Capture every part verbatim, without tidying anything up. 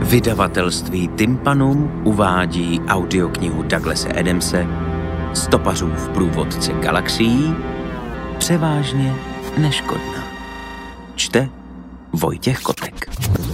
Vydavatelství Tympanum uvádí audioknihu Douglase Adamse Stopařův průvodce galaxií, převážně neškodná. Čte Vojtěch Kotek.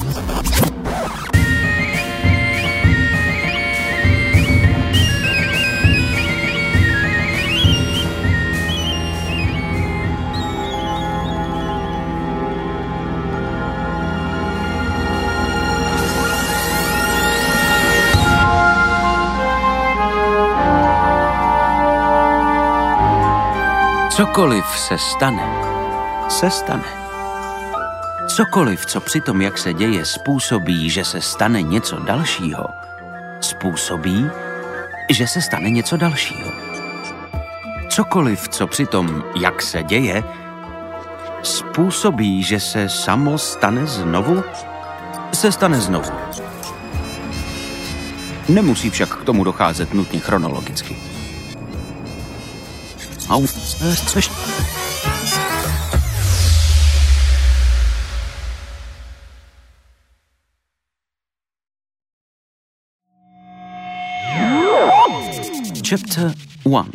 Cokoliv se stane, se stane. Cokoliv, co při tom, jak se děje, způsobí, že se stane něco dalšího, způsobí, že se stane něco dalšího. Cokoliv, co při tom, jak se děje, způsobí, že se samo stane znovu, se stane znovu. Nemusí však k tomu docházet nutně chronologicky. Au, což... Chapter one.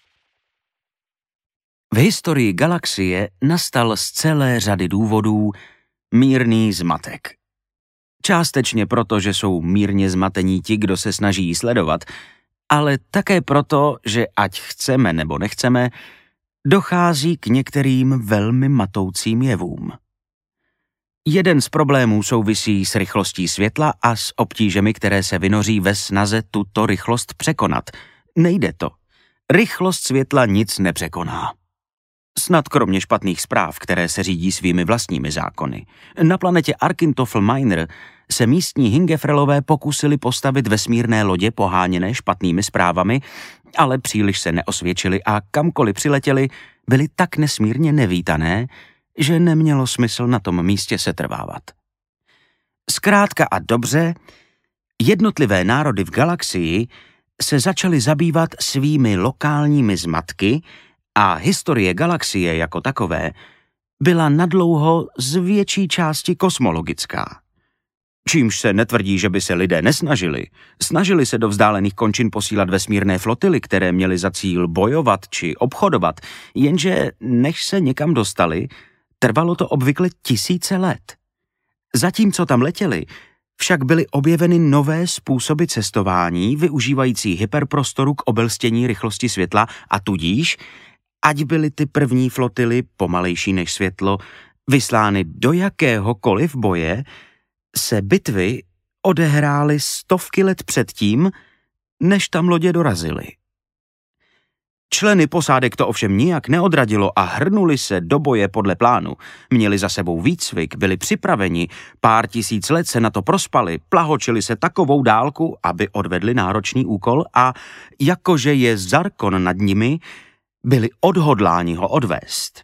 V historii galaxie nastal z celé řady důvodů mírný zmatek. Částečně proto, že jsou mírně zmatení ti, kdo se snaží ji sledovat, ale také proto, že ať chceme nebo nechceme, dochází k některým velmi matoucím jevům. Jeden z problémů souvisí s rychlostí světla a s obtížemi, které se vynoří ve snaze tuto rychlost překonat. Nejde to. Rychlost světla nic nepřekoná. Snad kromě špatných zpráv, které se řídí svými vlastními zákony. Na planetě Arkintoffel Minor se místní Hingefrelové pokusili postavit vesmírné lodě poháněné špatnými zprávami, ale příliš se neosvědčili a kamkoliv přiletěli, byli tak nesmírně nevítané, že nemělo smysl na tom místě setrvávat. Zkrátka a dobře, jednotlivé národy v galaxii se začaly zabývat svými lokálními zmatky a historie galaxie jako takové byla nadlouho z větší části kosmologická. Čímž se netvrdí, že by se lidé nesnažili. Snažili se do vzdálených končin posílat vesmírné flotily, které měly za cíl bojovat či obchodovat, jenže než se někam dostali, trvalo to obvykle tisíce let. Zatímco tam letěli, však byly objeveny nové způsoby cestování, využívající hyperprostoru k obelstění rychlosti světla a tudíž, ať byly ty první flotily pomalejší než světlo, vyslány do jakéhokoliv boje, se bitvy odehrály stovky let předtím, než tam lodě dorazily. Členy posádek to ovšem nijak neodradilo a hrnuli se do boje podle plánu. Měli za sebou výcvik, byli připraveni, pár tisíc let se na to prospali, plahočili se takovou dálku, aby odvedli náročný úkol a jakože je Zarkon nad nimi, byli odhodláni ho odvést.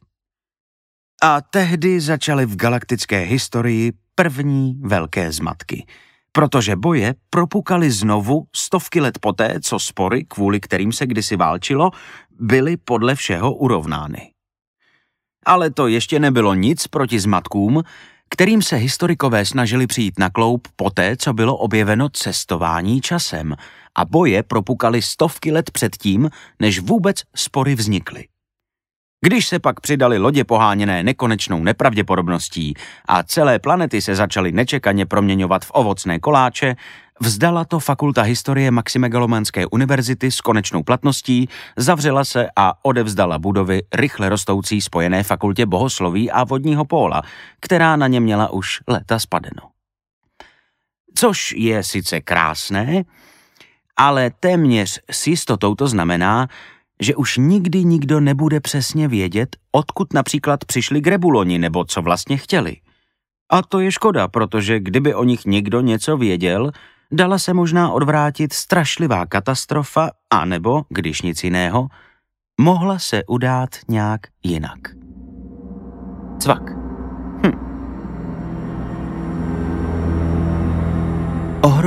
A tehdy začaly v galaktické historii první velké zmatky, protože boje propukaly znovu stovky let poté, co spory, kvůli kterým se kdysi válčilo, byly podle všeho urovnány. Ale to ještě nebylo nic proti zmatkům, kterým se historikové snažili přijít na kloup poté, co bylo objeveno cestování časem a boje propukaly stovky let předtím, než vůbec spory vznikly. Když se pak přidali lodě poháněné nekonečnou nepravděpodobností a celé planety se začaly nečekaně proměňovat v ovocné koláče, vzdala to fakulta historie Maximegalomanské univerzity s konečnou platností, zavřela se a odevzdala budovy rychle rostoucí spojené fakultě bohosloví a vodního póla, která na ně měla už léta spadeno. Což je sice krásné, ale téměř s jistotou to znamená, že už nikdy nikdo nebude přesně vědět, odkud například přišli Grebuloni nebo co vlastně chtěli. A to je škoda, protože kdyby o nich někdo něco věděl, dala se možná odvrátit strašlivá katastrofa, anebo, když nic jiného, mohla se udát nějak jinak. Cvak. Hm.